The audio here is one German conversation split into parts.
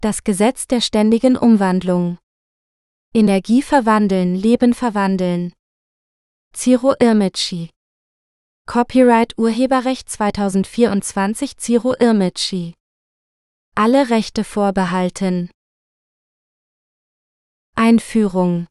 Das Gesetz der ständigen Umwandlung. Energie verwandeln, Leben verwandeln. Ciro Irmici. Copyright Urheberrecht 2024 Ciro Irmici. Alle Rechte vorbehalten. Einführung.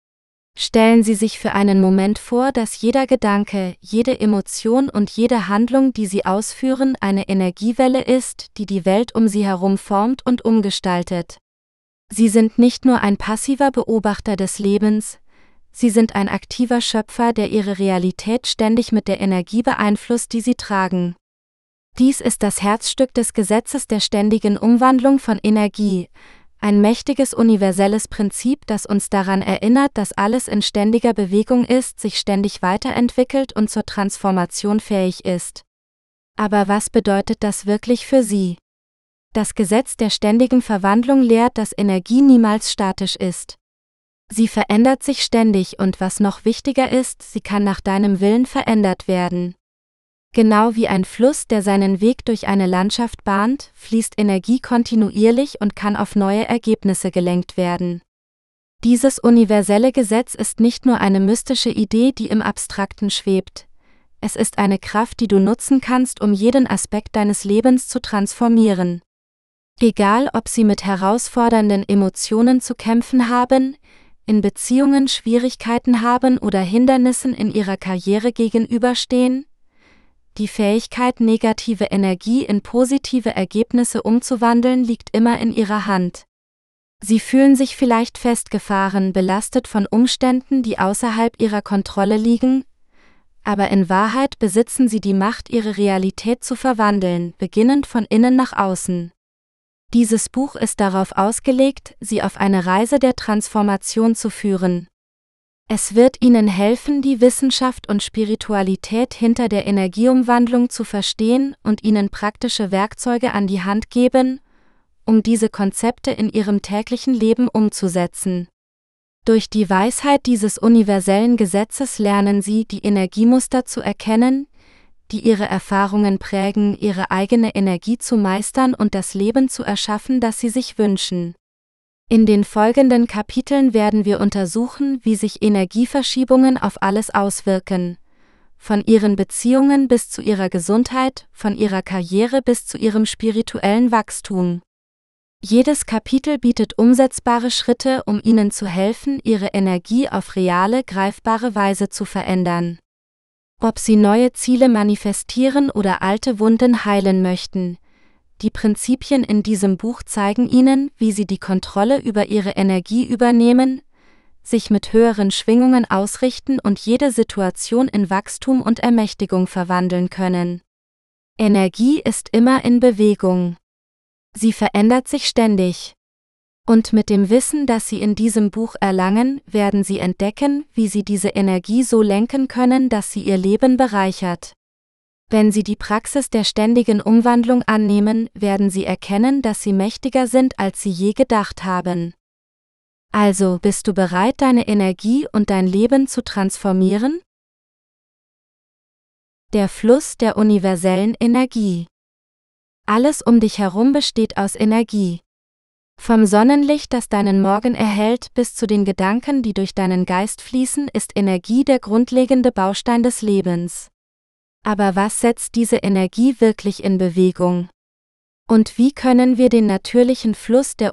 Stellen Sie sich für einen Moment vor, dass jeder Gedanke, jede Emotion und jede Handlung, die Sie ausführen, eine Energiewelle ist, die die Welt um Sie herum formt und umgestaltet. Sie sind nicht nur ein passiver Beobachter des Lebens, Sie sind ein aktiver Schöpfer, der Ihre Realität ständig mit der Energie beeinflusst, die Sie tragen. Dies ist das Herzstück des Gesetzes der ständigen Umwandlung von Energie, ein mächtiges universelles Prinzip, das uns daran erinnert, dass alles in ständiger Bewegung ist, sich ständig weiterentwickelt und zur Transformation fähig ist. Aber was bedeutet das wirklich für Sie? Das Gesetz der ständigen Verwandlung lehrt, dass Energie niemals statisch ist. Sie verändert sich ständig und was noch wichtiger ist, sie kann nach deinem Willen verändert werden. Genau wie ein Fluss, der seinen Weg durch eine Landschaft bahnt, fließt Energie kontinuierlich und kann auf neue Ergebnisse gelenkt werden. Dieses universelle Gesetz ist nicht nur eine mystische Idee, die im Abstrakten schwebt. Es ist eine Kraft, die du nutzen kannst, um jeden Aspekt deines Lebens zu transformieren. Egal, ob sie mit herausfordernden Emotionen zu kämpfen haben, in Beziehungen Schwierigkeiten haben oder Hindernissen in ihrer Karriere gegenüberstehen, die Fähigkeit, negative Energie in positive Ergebnisse umzuwandeln, liegt immer in ihrer Hand. Sie fühlen sich vielleicht festgefahren, belastet von Umständen, die außerhalb ihrer Kontrolle liegen, aber in Wahrheit besitzen sie die Macht, ihre Realität zu verwandeln, beginnend von innen nach außen. Dieses Buch ist darauf ausgelegt, sie auf eine Reise der Transformation zu führen. Es wird Ihnen helfen, die Wissenschaft und Spiritualität hinter der Energieumwandlung zu verstehen und Ihnen praktische Werkzeuge an die Hand geben, um diese Konzepte in Ihrem täglichen Leben umzusetzen. Durch die Weisheit dieses universellen Gesetzes lernen Sie, die Energiemuster zu erkennen, die Ihre Erfahrungen prägen, Ihre eigene Energie zu meistern und das Leben zu erschaffen, das Sie sich wünschen. In den folgenden Kapiteln werden wir untersuchen, wie sich Energieverschiebungen auf alles auswirken. Von Ihren Beziehungen bis zu Ihrer Gesundheit, von Ihrer Karriere bis zu Ihrem spirituellen Wachstum. Jedes Kapitel bietet umsetzbare Schritte, um Ihnen zu helfen, Ihre Energie auf reale, greifbare Weise zu verändern. Ob Sie neue Ziele manifestieren oder alte Wunden heilen möchten. Die Prinzipien in diesem Buch zeigen Ihnen, wie Sie die Kontrolle über Ihre Energie übernehmen, sich mit höheren Schwingungen ausrichten und jede Situation in Wachstum und Ermächtigung verwandeln können. Energie ist immer in Bewegung. Sie verändert sich ständig. Und mit dem Wissen, das Sie in diesem Buch erlangen, werden Sie entdecken, wie Sie diese Energie so lenken können, dass sie Ihr Leben bereichert. Wenn Sie die Praxis der ständigen Umwandlung annehmen, werden Sie erkennen, dass Sie mächtiger sind, als Sie je gedacht haben. Also, bist du bereit, deine Energie und dein Leben zu transformieren? Der Fluss der universellen Energie. Alles um dich herum besteht aus Energie. Vom Sonnenlicht, das deinen Morgen erhellt, bis zu den Gedanken, die durch deinen Geist fließen, ist Energie der grundlegende Baustein des Lebens. Aber was setzt diese Energie wirklich in Bewegung? Und wie können wir den natürlichen Fluss der